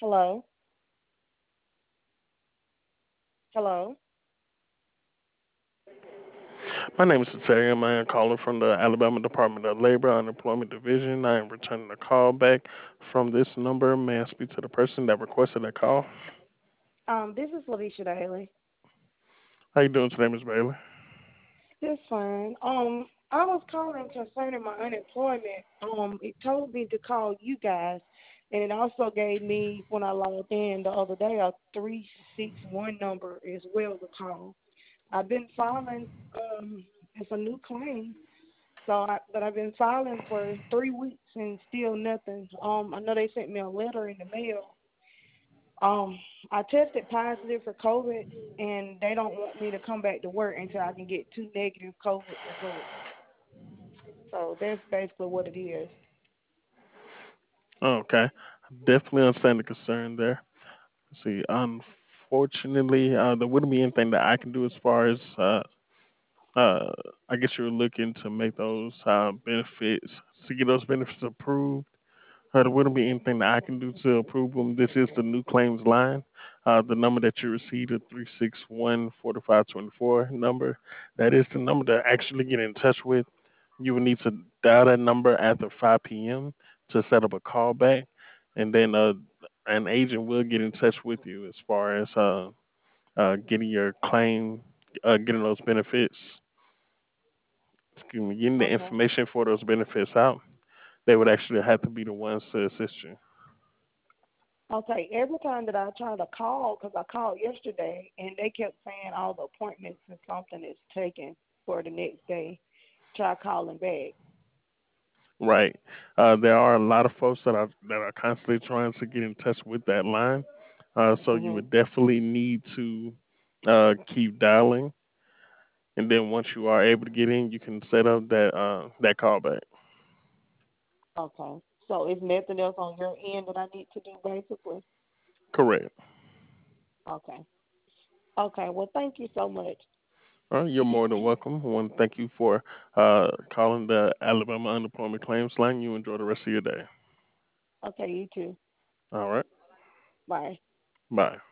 Hello? Hello? My name is Terry. I am calling from the Alabama Department of Labor Unemployment Division. I am returning a call back from this number. May I speak to the person that requested that call? This is Lavisha Daly. How you doing today, Ms. Bailey? Just fine. I was calling concerning my unemployment. It told me to call you guys, and it also gave me when I logged in the other day a 361 number as well to call. I've been filing. It's a new claim, but I've been filing for 3 weeks and still nothing. I know they sent me a letter in the mail. I tested positive for COVID, and they don't want me to come back to work until I can get two negative COVID results. So that's basically what it is. Okay. Definitely understand the concern there. See, unfortunately, there wouldn't be anything that I can do as far as, uh, I guess you're looking to make those benefits, to get those benefits approved. There wouldn't be anything that I can do to approve them. This is the new claims line. The number that you received, the 361-4524 number, that is the number to actually get in touch with. You will need to dial that number after 5 p.m. to set up a callback, and then an agent will get in touch with you as far as getting your claim, getting those benefits, excuse me, getting the Okay. information for those benefits out. They would actually have to be the ones to assist you. Okay. Every time that I try to call, because I called yesterday, and they kept saying all the appointments and something is taken for the next day. Try calling back. Right. There are a lot of folks that are constantly trying to get in touch with that line. So you Mhm. would definitely need to keep dialing, and then once you are able to get in, you can set up that callback. Okay. So is nothing else on your end that I need to do, basically? Correct. Okay. Okay. Well, thank you so much. You're more than welcome. I want to thank you for calling the Alabama Unemployment Claims Line. You enjoy the rest of your day. Okay. You too. All right. Bye. Bye.